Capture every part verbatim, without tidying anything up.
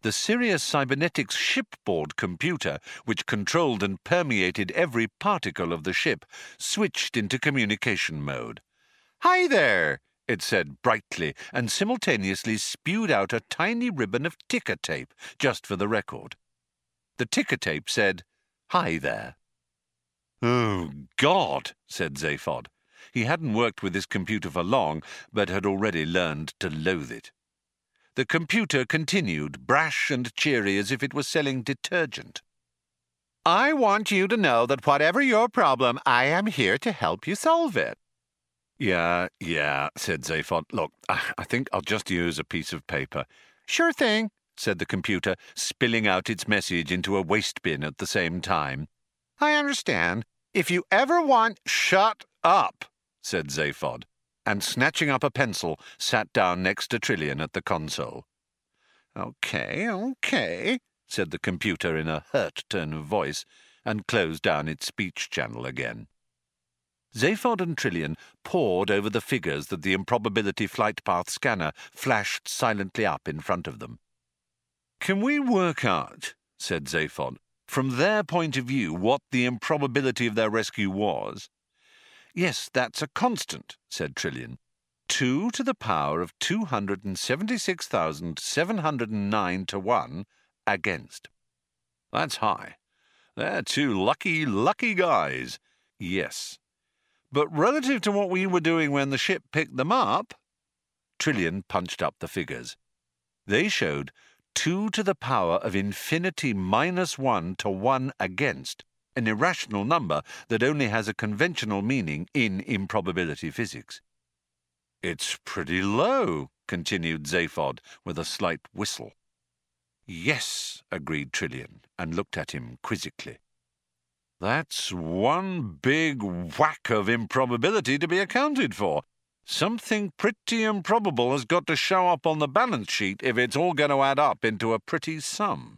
The Sirius Cybernetics shipboard computer, which controlled and permeated every particle of the ship, switched into communication mode. "Hi there," it said brightly, and simultaneously spewed out a tiny ribbon of ticker tape, just for the record. The ticker tape said, "Hi there." "Oh, God," said Zaphod. He hadn't worked with this computer for long, but had already learned to loathe it. The computer continued, brash and cheery as if it was selling detergent. "I want you to know that whatever your problem, I am here to help you solve it." Yeah, yeah, said Zaphod. "Look, I think I'll just use a piece of paper." "Sure thing," said the computer, spilling out its message into a waste bin at the same time. "I understand. If you ever want—" "Shut up," said Zaphod, and snatching up a pencil, sat down next to Trillian at the console. "Okay, okay," said the computer in a hurt tone of voice, and closed down its speech channel again. Zaphod and Trillian pored over the figures that the improbability flight path scanner flashed silently up in front of them. "Can we work out," said Zaphod, "from their point of view what the improbability of their rescue was?" "Yes, that's a constant," said Trillian. Two to the power of two hundred and seventy-six thousand seven hundred and nine to one against. That's high. They're two lucky, lucky guys. Yes. But relative to what we were doing when the ship picked them up, Trillian punched up the figures. They showed two to the power of infinity minus one to one against, an irrational number that only has a conventional meaning in improbability physics. "It's pretty low," continued Zaphod with a slight whistle. "Yes," agreed Trillian, and looked at him quizzically. "That's one big whack of improbability to be accounted for. Something pretty improbable has got to show up on the balance sheet if it's all going to add up into a pretty sum."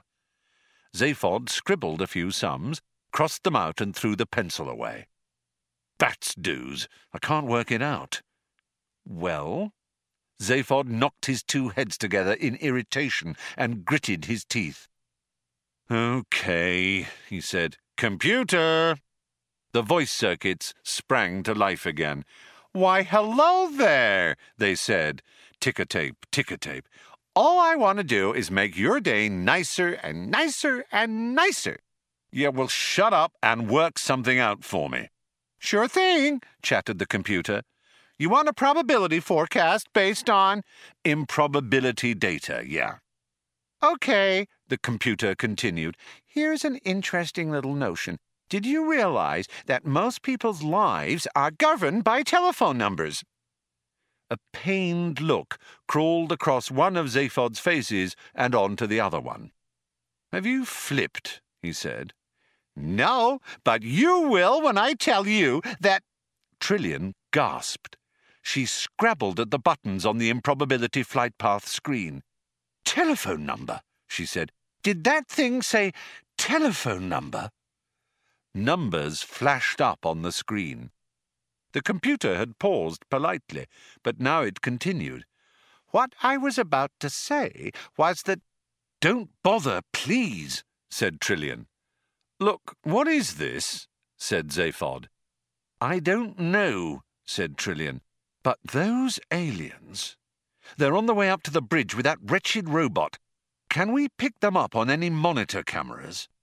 Zaphod scribbled a few sums, crossed them out and threw the pencil away. "That's dues. I can't work it out." "Well?" Zaphod knocked his two heads together in irritation and gritted his teeth. "Okay," he said. "Computer!" The voice circuits sprang to life again. "Why, hello there," they said. Ticker tape, ticker tape. "All I want to do is make your day nicer and nicer and nicer." "Yeah, well, shut up and work something out for me." "Sure thing," chattered the computer. "You want a probability forecast based on—" "Improbability data, yeah." "Okay," the computer continued. "Here's an interesting little notion. Did you realize that most people's lives are governed by telephone numbers?" A pained look crawled across one of Zaphod's faces and on to the other one. "Have you flipped?" he said. "No, but you will when I tell you that—" Trillian gasped. She scrabbled at the buttons on the improbability flight path screen. "Telephone number," she said. "Did that thing say telephone number?" Numbers flashed up on the screen. The computer had paused politely, but now it continued. "What I was about to say was that—" "Don't bother, please," said Trillian. "Look, what is this?" said Zaphod. "I don't know," said Trillian. "But those aliens... They're on the way up to the bridge with that wretched robot. Can we pick them up on any monitor cameras?"